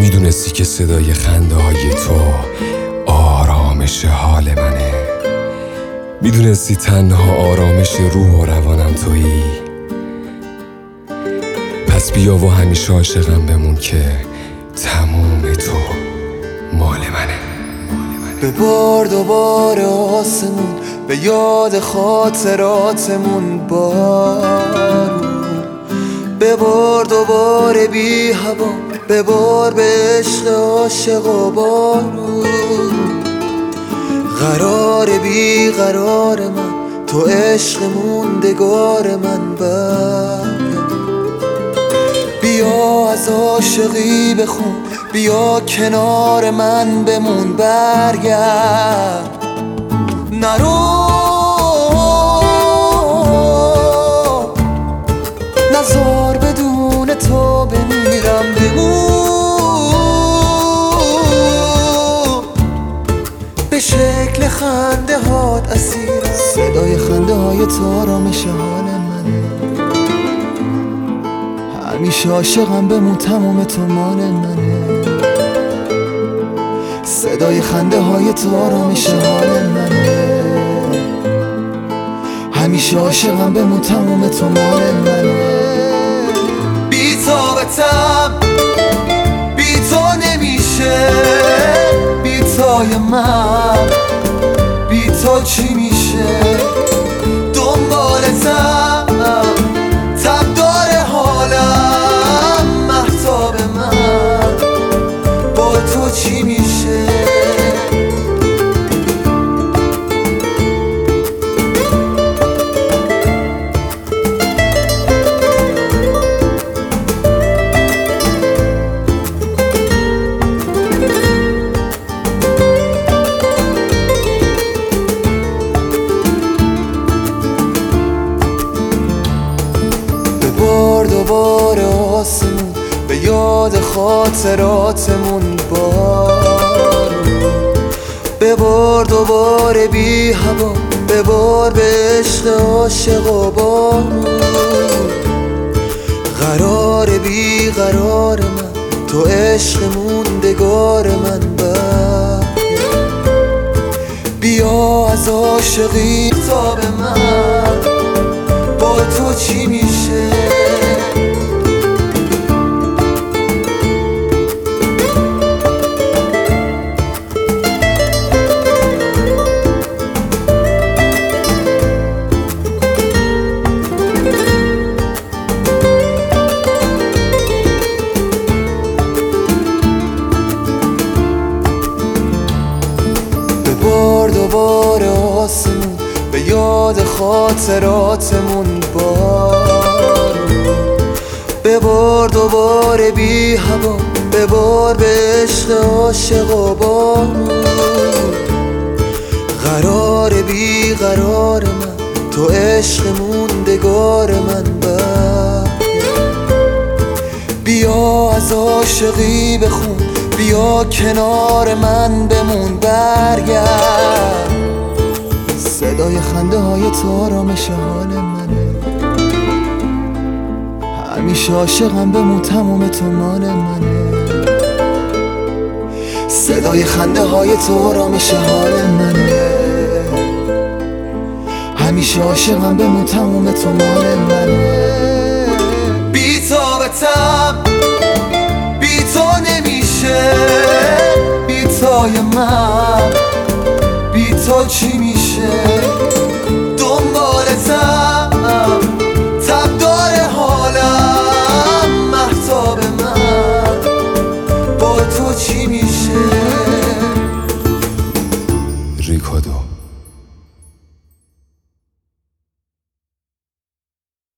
میدونستی که صدای خنده های تو آرامش حال منه. میدونستی تنها آرامش روح و روانم تویی. پس بیا و همیشه عاشقم بمون که تموم تو مال منه. ببار دوباره آسمون، به یاد خاطراتمون بارون. ببار دوباره بی هوا، ببار به عشق عاشق و بارون. قرار بی قرار من، تو عشق موندگار من برگرد. بیا از عاشقی بخون، بیا کنار من بمون برگرد. نرو نزار بدون تو بمیرم، بمون به شکل خنده هات اسیرم. صدای خنده های تو آرامش حال منه. همیشه عاشقم بمون تموم تو مال منه. صدای خنده های تو آرامش حال منه. همیشه عاشقم بمون تموم تو مال منه. بی طاقتم، بی تو نمیشه. بی تای من، بی تو چی میشه؟ دنبالتم، تب داره حالم. مهتاب من، با تو چی میشه؟ دوباره آسمون، به یاد خاطراتمون بارون. ببار دوباره بی هوا، ببار به عشق عاشق و بارون. قرار بی قرار من، تو عشق موندگار من برگرد. بیا از عاشقی تا به من، با تو چی میشه؟ ببار دوباره آسمون، به یاد خاطراتمون بارون. ببار دوباره بی هوا، ببار به عشق عاشق و بارون. قرار بی قرار من، تو عشق موندگار من برگرد. بیا از عاشقی بخون، بیا کنار من بمون برگرد. صدای خنده های تو آرامش حال منه. همیشه عاشقم بمون تموم تو مال منه. صدای خنده های تو آرامش حال منه. همیشه عاشقم بمون تموم تو مال منه. بی طاقتم، بی تو نمیشه. بی تای من، بی تو چی میشه؟